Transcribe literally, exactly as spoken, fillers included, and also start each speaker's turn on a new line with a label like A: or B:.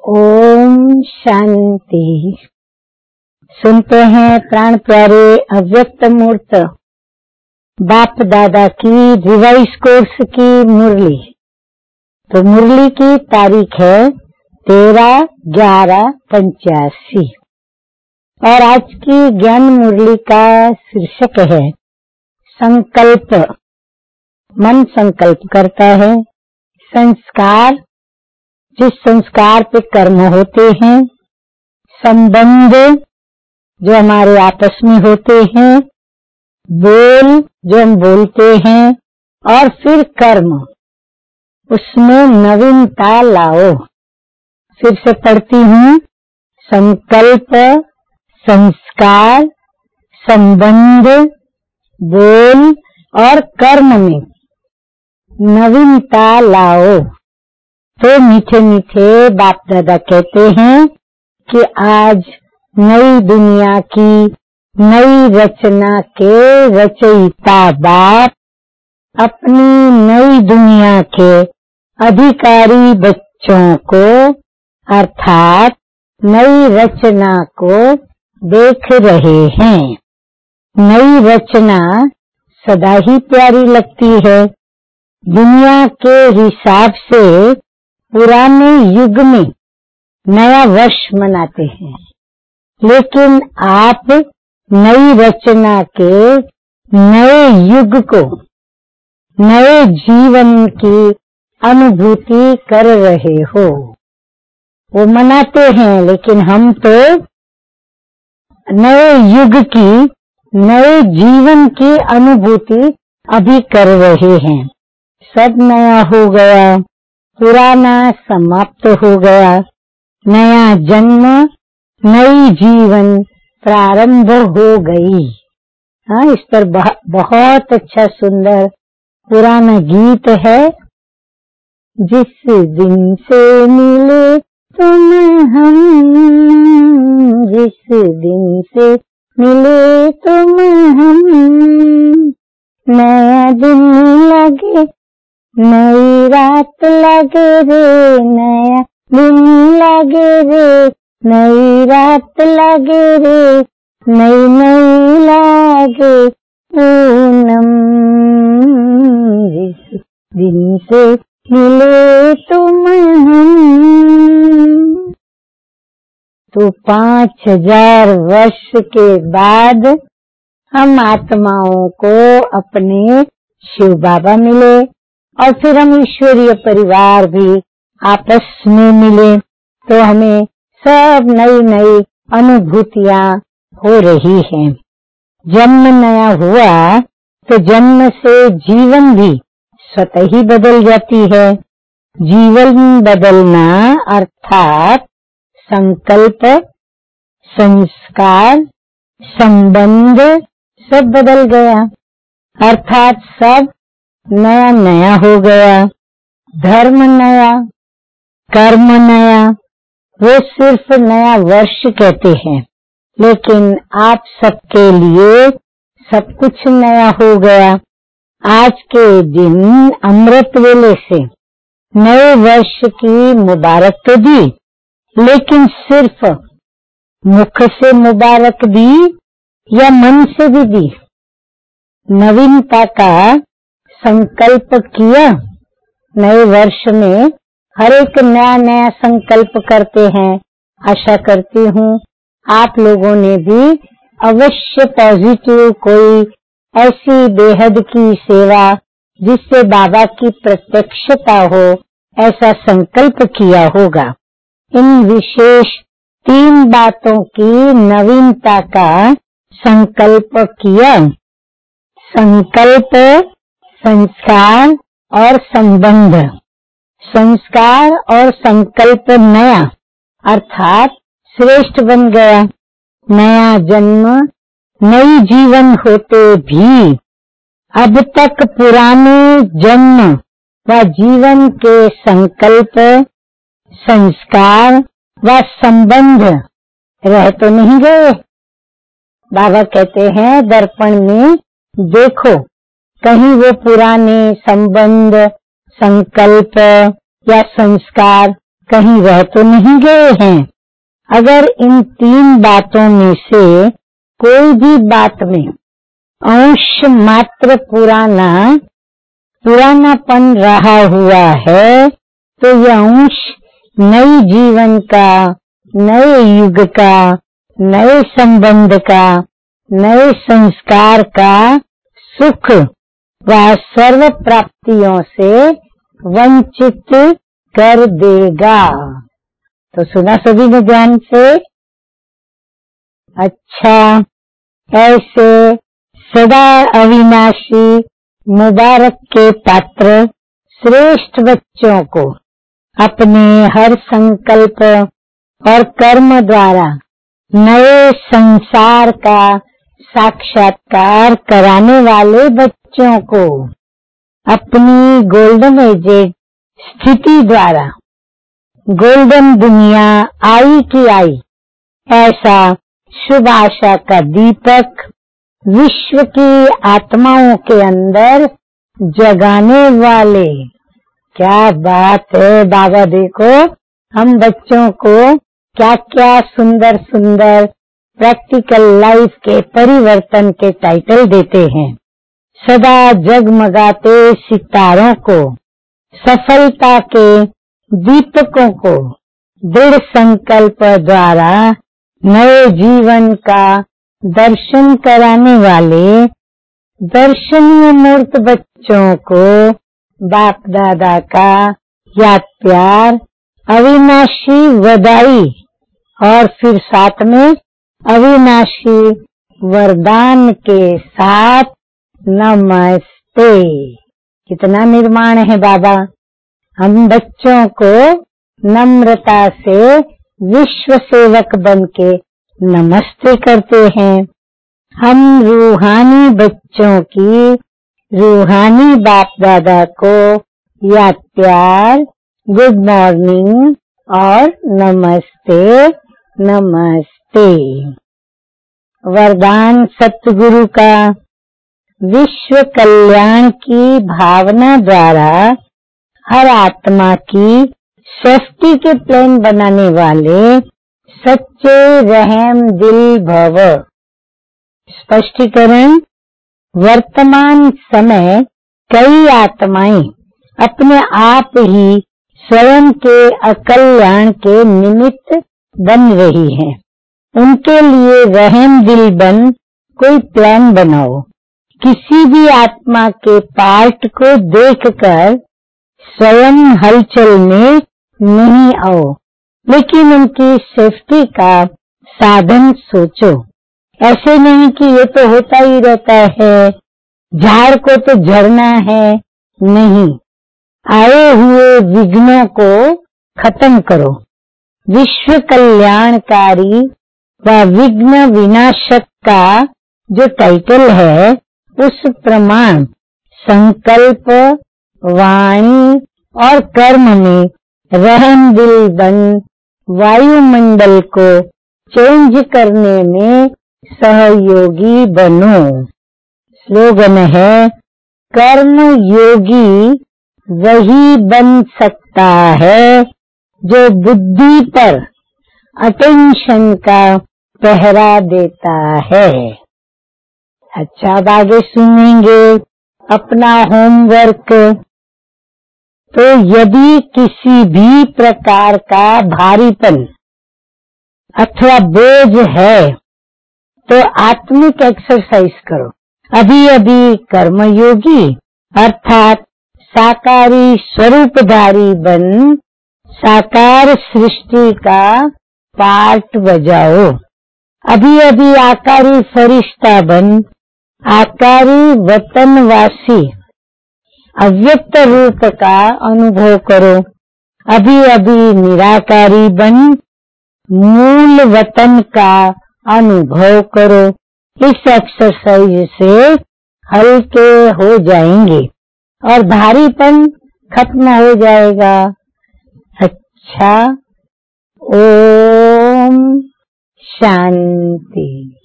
A: ओम शांति। सुनते हैं प्राण प्यारे अव्यक्त मूर्त बाप दादा की रिवाइज कोर्स की मुरली। तो मुरली की तारीख है तेरह ग्यारह पंचासी और आज की ज्ञान मुरली का शीर्षक है संकल्प। मन संकल्प करता है। संस्कार, जिस संस्कार पे कर्म होते हैं। संबंध, जो हमारे आपस में होते हैं। बोल, जो हम बोलते हैं। और फिर कर्म, उसमें नवीनता लाओ। फिर से पढ़ती हूँ। संकल्प, संस्कार, संबंध, बोल और कर्म में नवीनता लाओ। तो मीठे मीठे बाप दादा कहते हैं कि आज नई दुनिया की नई रचना के रचयिता बाप अपनी नई दुनिया के अधिकारी बच्चों को अर्थात नई रचना को देख रहे हैं। नई रचना सदा ही प्यारी लगती है। दुनिया के हिसाब से पुराने युग में नया वर्ष मनाते हैं, लेकिन आप नई रचना के नए युग को, नए जीवन की अनुभूति कर रहे हो। वो मनाते हैं, लेकिन हम तो नए युग की, नए जीवन की अनुभूति अभी कर रहे हैं। सब नया हो गया, पुराना समाप्त हो गया। नया जन्म, नई जीवन प्रारंभ हो गई। हाँ, इस पर बहुत अच्छा सुंदर पुराना गीत है। जिस दिन से मिले तुम हम, जिस दिन से मिले तुम हम, नया दिन लगे, नई रात लगे रे, नया दिन लगे रे, नई रात लगे रे, नई नई लागे पूनम। जिस दिन से मिले तुम हम। तो पांच हजार वर्ष के बाद हम आत्माओं को अपने शिव बाबा मिले और फिर हम ईश्वरीय परिवार भी आपस में मिले। तो हमें सब नई नई अनुभूतियां हो रही हैं। जन्म नया हुआ तो जन्म से जीवन भी स्वतः ही बदल जाती है। जीवन बदलना अर्थात संकल्प, संस्कार, संबंध सब बदल गया, अर्थात सब नया नया हो गया। धर्म नया, कर्म नया, वो सिर्फ नया वर्ष कहते हैं, लेकिन आप सबके लिए सब कुछ नया हो गया। आज के दिन अमृत वेले से नए वर्ष की मुबारक तो दी, लेकिन सिर्फ मुख से मुबारक दी या मन से भी दी। नवीनता का संकल्प किया। नए वर्ष में हर एक नया नया संकल्प करते हैं। आशा करती हूँ आप लोगों ने भी अवश्य पॉजिटिव कोई ऐसी बेहद की सेवा जिससे बाबा की प्रत्यक्षता हो, ऐसा संकल्प किया होगा। इन विशेष तीन बातों की नवीनता का संकल्प किया। संकल्प, संस्कार और संबंध। संस्कार और संकल्प नया अर्थात श्रेष्ठ बन गया। नया जन्म, नई जीवन होते भी अब तक पुराने जन्म व जीवन के संकल्प, संस्कार व संबंध रह तो नहीं गए। बाबा कहते हैं दर्पण में देखो, कहीं वो पुराने संबंध, संकल्प या संस्कार कहीं रह तो नहीं गए हैं। अगर इन तीन बातों में से कोई भी बात में अंश मात्र पुराना पुरानापन रहा हुआ है तो यह अंश नई जीवन का, नए युग का, नए संबंध का, नए संस्कार का सुख व सर्व प्राप्तियों से वंचित कर देगा। तो सुना सभी ने ध्यान से? अच्छा, ऐसे सदा अविनाशी मुबारक के पात्र श्रेष्ठ बच्चों को अपने हर संकल्प और कर्म द्वारा नए संसार का साक्षात्कार कराने वाले बच्चों को अपनी गोल्डन एजेड स्थिति द्वारा गोल्डन दुनिया आई की आई ऐसा शुभ आशा का दीपक विश्व की आत्माओं के अंदर जगाने वाले। क्या बात है बाबा, देखो हम बच्चों को क्या क्या सुंदर सुंदर प्रैक्टिकल लाइफ के परिवर्तन के टाइटल देते हैं। सदा जगमगाते सितारों को, सफलता के दीपकों को दृढ़ संकल्प द्वारा नए जीवन का दर्शन कराने वाले दर्शनीय मूर्त बच्चों को बाप दादा का याद प्यार, अविनाशी बधाई और फिर साथ में अविनाशी वरदान के साथ नमस्ते। कितना निर्माण है बाबा। हम बच्चों को नम्रता से विश्व सेवक बन के नमस्ते करते हैं। हम रूहानी बच्चों की रूहानी बाप दादा को याद प्यार, गुड मॉर्निंग और नमस्ते नमस्ते। वरदान सतगुरु का विश्व कल्याण की भावना द्वारा हर आत्मा की सेफ्टी के प्लान बनाने वाले सच्चे रहम दिल भव। स्पष्टीकरण, वर्तमान समय कई आत्माएं अपने आप ही स्वयं के अकल्याण के निमित्त बन रही हैं। उनके लिए रहम दिल बन कोई प्लान बनाओ। किसी भी आत्मा के पार्ट को देखकर स्वयं हलचल में नहीं आओ, लेकिन उनकी सेफ्टी का साधन सोचो। ऐसे नहीं कि ये तो होता ही रहता है, झाड़ को तो झड़ना है, नहीं, आए हुए विघ्नों को खत्म करो। विश्व कल्याणकारी व विघ्न विनाशक का जो टाइटल है उस प्रमाण संकल्प, वाणी और कर्म में रहम दिल बन वायुमंडल को चेंज करने में सहयोगी बनो। स्लोगन है, कर्म योगी वही बन सकता है जो बुद्धि पर अटेंशन का पहरा देता है। अच्छा, अब आगे सुनेंगे अपना होमवर्क। तो यदि किसी भी प्रकार का भारीपन अथवा बोझ है तो आत्मिक एक्सरसाइज करो। अभी अभी कर्मयोगी अर्थात साकारी स्वरूपधारी बन साकार सृष्टि का पार्ट बजाओ। अभी अभी आकारी फरिश्ता बन आकारी वतनवासी अव्यक्त रूप का अनुभव करो। अभी अभी निराकारी बन मूल वतन का अनुभव करो। इस एक्सरसाइज से हल्के हो जाएंगे और भारीपन खत्म हो जाएगा। अच्छा, ओम शांति।